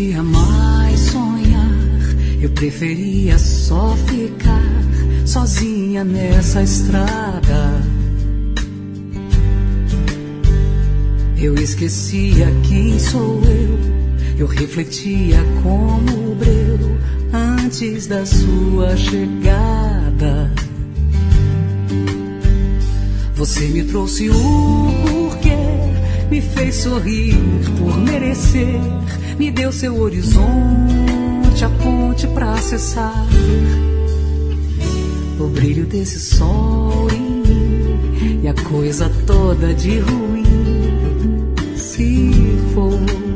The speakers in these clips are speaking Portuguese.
podia mais sonhar, eu preferia só ficar sozinha nessa estrada. Eu esquecia quem sou eu refletia como o breu antes da sua chegada. Você me trouxe o porquê, me fez sorrir por merecer, me deu seu horizonte, a ponte pra acessar o brilho desse sol em mim, e a coisa toda de ruim se foi.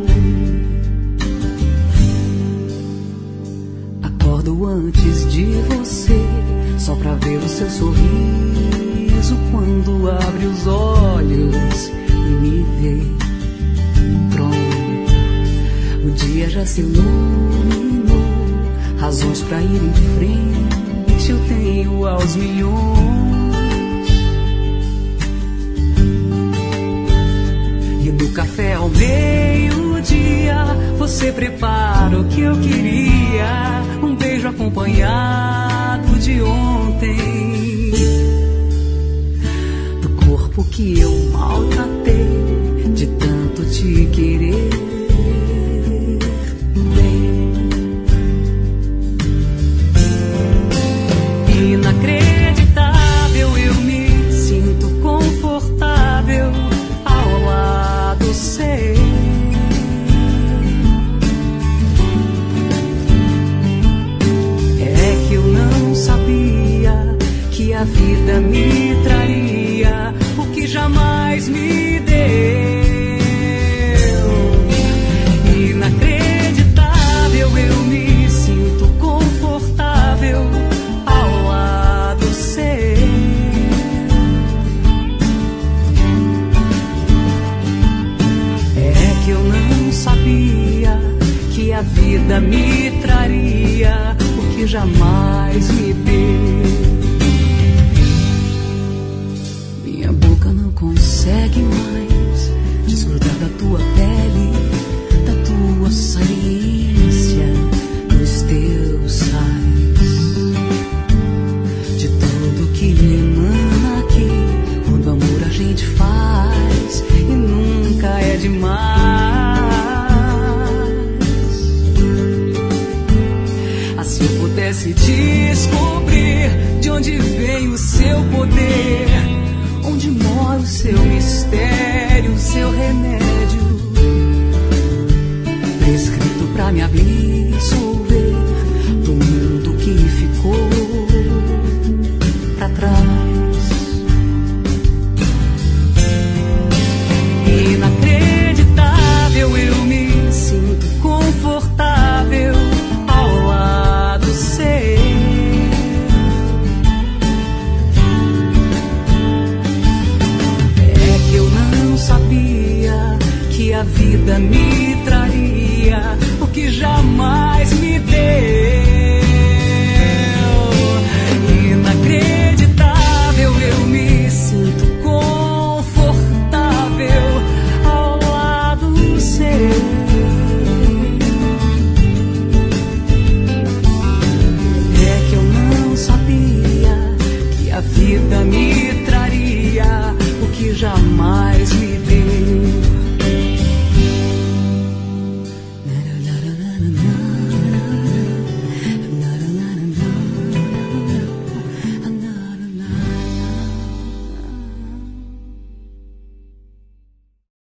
Acordo antes de você, só pra ver o seu sorriso quando abre os olhos e me vê. Pronto, o dia já se iluminou, razões pra ir em frente eu tenho aos milhões. E no café ao meio-dia você prepara o que eu queria, um beijo acompanhado de ontem, do corpo que eu maltratei de tanto te querer bem. Inacreditável, eu me sinto confortável ao lado seu. É que eu não sabia que a vida me traria o que jamais me deu. Inacreditável, eu me sinto confortável ao lado seu. É que eu não sabia que a vida me traria o que jamais me deu. Minha boca não consegue mais desgrudar da tua pele, da tua saliência, dos teus sais, de tudo que emana aqui quando amor a gente faz e nunca é demais. Se eu pudesse descobrir de onde vem o seu poder, onde mora o seu mistério, o seu remédio, prescrito pra me absolver do mundo que ficou pra trás. Inacreditável, eu me sinto confortável ao lado seu. É que eu não sabia que a vida me traria